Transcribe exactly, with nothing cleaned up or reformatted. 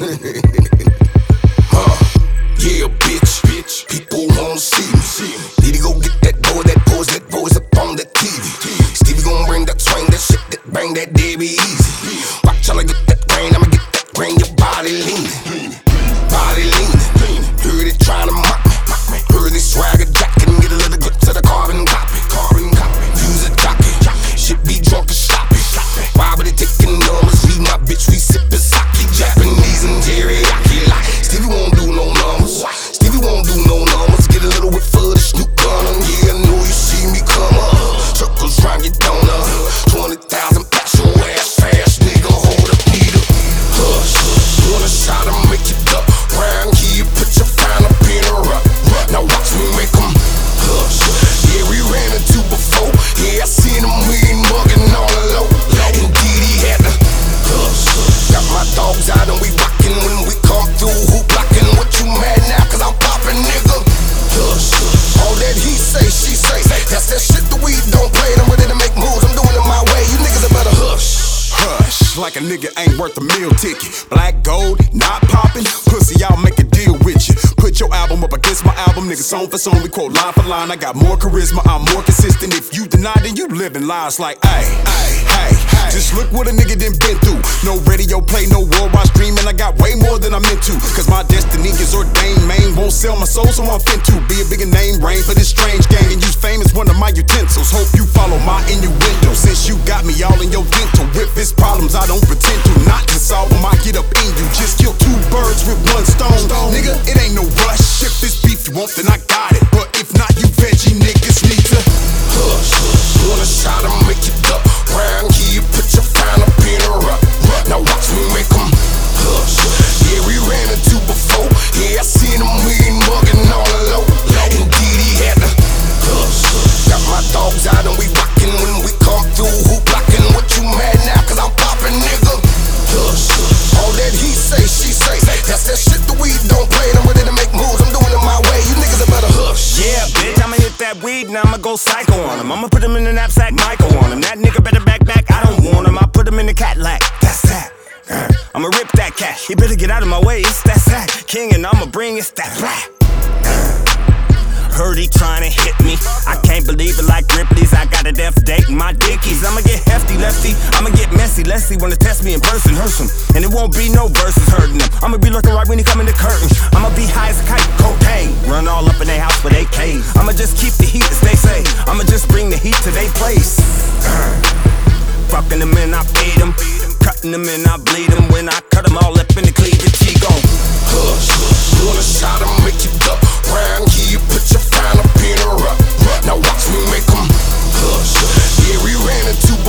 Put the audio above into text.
uh, yeah, bitch, bitch. People wanna see me. Need to go get that boy, that pose, that voice up on that T V. Stevie gon' bring that swing, that shit, that bang, that Debbie easy. Watch till I get that brain, I'ma get that brain, your body leaning, body leaning. Heard it trying to mock me, heard they swagger jacking, get a little grip to the carbon copy, carbon copy. Use a jockey, shit be drunk and stop it. Why would it taking numbers? Leave my bitch, we sippin' sake, Japanese and teriyaki. Like Stevie won't do no numbers, Stevie won't do no numbers. Get a little whip for the Snoop gun, and yeah, I know you see me come up. Circles round your donut, twenty thousand packs your ass fast, nigga. Hold up, need a hush. Wanna shot to make you duck round here, put your fine up in a rut. Now watch me make them hush. Yeah, we ran into before. Yeah, I seen him, we ain't mugging on the low. Indeed, he had to hush. Got my dogs out and we rockin' when we come through. Who blocking? What you mad now? Cause I'm poppin', nigga. Hush. All that he say, she say. That's that shit that we don't play. I'm ready to make moves. I'm doing it my way. You niggas are better hush. Hush, like a nigga ain't worth a meal ticket. Black gold, not poppin'. Pussy, I'll make a deal with you. Put your album up against my album, nigga, song for song. We quote line for line. I got more charisma, I'm more consistent. If you deny, then you living lies like, ayy, ayy, hey, hey. Just look what a nigga done been through. No radio play, no worldwide streaming. I got way more than I'm into. Cause my destiny is ordained, man. Won't sell my soul, so I'm fin to be a bigger name, reign for this strange gang. And use fame as one of my utensils. Hope you follow my innuendo. Since you got me all in your dental. With his problems, I don't pretend to not to solve them. I get up in you. Just kill two birds with one stone. Nigga, it ain't no rush. If this beef you want, then I got it. But if not, you veggie niggas need to hush. Wanna shot to make you duck round here, put your fine up in a rut. Now watch me make them hush. Yeah, we ran into before. Yeah, I seen him, we ain't mugging on the low. Indeed, he had to hush. Got my dogs out and we rockin' when we come through. Who blocking? What you mad now? Cause I'm poppin', nigga. Hush. All that he say, she say. That's that shit that we don't play. I'm ready to make moves. I'm doing it my way. You niggas are better hush. Yeah, bitch, I'ma hit that weed and I'ma go psycho on him. I'ma put him in the knapsack, Michael on him. That nigga better back back. I don't want him. I put him in the Cadillac. That's that. Uh, I'ma rip that cat. He better get out of my way. It's that sack. King and I'ma bring it's that rap. Uh, Heard he tryna hit me. I can't believe it like Ripley's. I got a death date in my dickies. I'ma get hefty, lefty. I'ma get messy. Let's see wanna test me in person, hurt him. And it won't be no verses hurting him. I'ma be looking right when he come in the curtain. I'ma be high as a kite, cocaine. Run all up in their house with A Ks. I'ma just keep the heat as they say. I'ma just bring the heat to their place. Uh, fucking them and I feed them. Cutting them and I bleed them. When I cut them all up in the cleavage, he gon' hush. Wanna shot to make you duck round here, put your fine up in a rut. Now watch me make them hush. Yeah, we ran into